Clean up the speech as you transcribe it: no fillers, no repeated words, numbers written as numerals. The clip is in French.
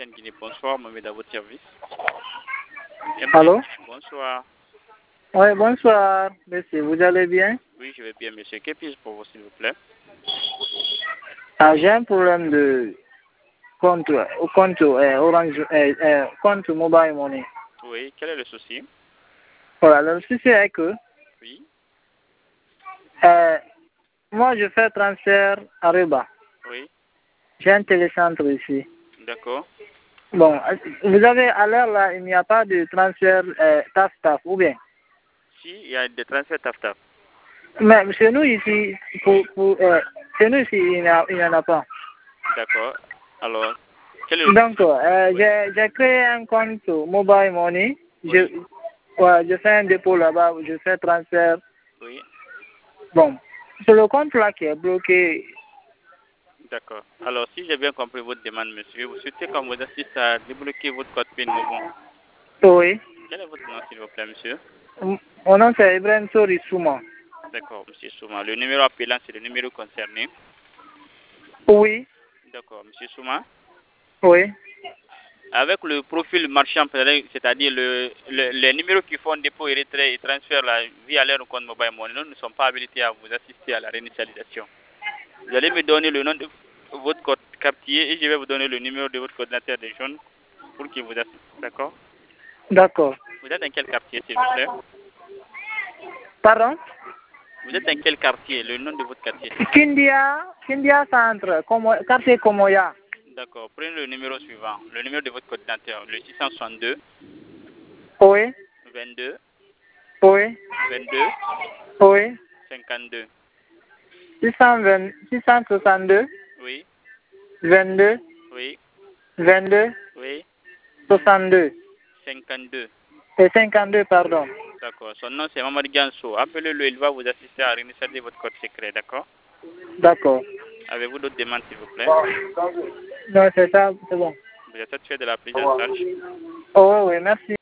Guinée, bonsoir, Mohamed à votre service. Allô? Bonsoir. Oui, bonsoir, monsieur. Vous allez bien? Oui, je vais bien, monsieur. Que puis-je pour vous, s'il vous plaît? Ah, j'ai un problème de compte, Orange, compte Mobile Money. Oui, quel est le souci? Voilà, le souci est que Oui, moi, je fais transfert à Reba. oui, J'ai un télécentre ici. d'accord. Bon, vous avez à l'heure là, il n'y a pas de transfert TAF-TAF, ou bien? Si, il y a des transferts taf-taf. Mais chez nous ici, chez nous ici, il n'y en a pas. D'accord. Alors, quel est le Donc, souci? j'ai créé un compte Mobile Money. Oui, Je fais un dépôt là-bas, je fais transfert. oui, Bon, c'est le compte là qui est bloqué. d'accord. Alors, si j'ai bien compris votre demande, monsieur, vous souhaitez qu'on vous assiste à débloquer votre code PIN Mobo. Oui. Quel est votre nom, s'il vous plaît, monsieur? Mon nom c'est Ibrahim Sori Souma. D'accord, monsieur Souma. Le numéro appelant, c'est le numéro concerné. Oui. D'accord, monsieur Souma. Oui. Avec le profil marchand, c'est-à-dire les numéros qui font dépôt et retrait et transfert via leur compte mobile money, nous ne sommes pas habilités à vous assister à la réinitialisation. Vous allez me donner le nom de votre code quartier et je vais vous donner le numéro de votre coordinateur des jeunes pour qu'il vous assiste. D'accord? D'accord. Vous êtes dans quel quartier, s'il vous plaît? Pardon? Vous êtes dans quel quartier? Le nom de votre quartier, s'il vous plaît. Kindia Centre, quartier Komoya. D'accord. Prenez le numéro suivant. Le numéro de votre coordinateur, le 662 Oui. 22 Oui. 22 Oui. 52. 662, Oui, 22, oui, 22, oui, 62. 52. Et 52, pardon. D'accord. Son nom, c'est Mamadou Ganso. Appelez-le, il va vous assister à réinitialiser votre code secret, d'accord? D'accord. Avez-vous d'autres demandes, s'il vous plaît? Non, c'est ça, c'est bon. Vous êtes satisfait de la prise en charge? Oh, oui, merci.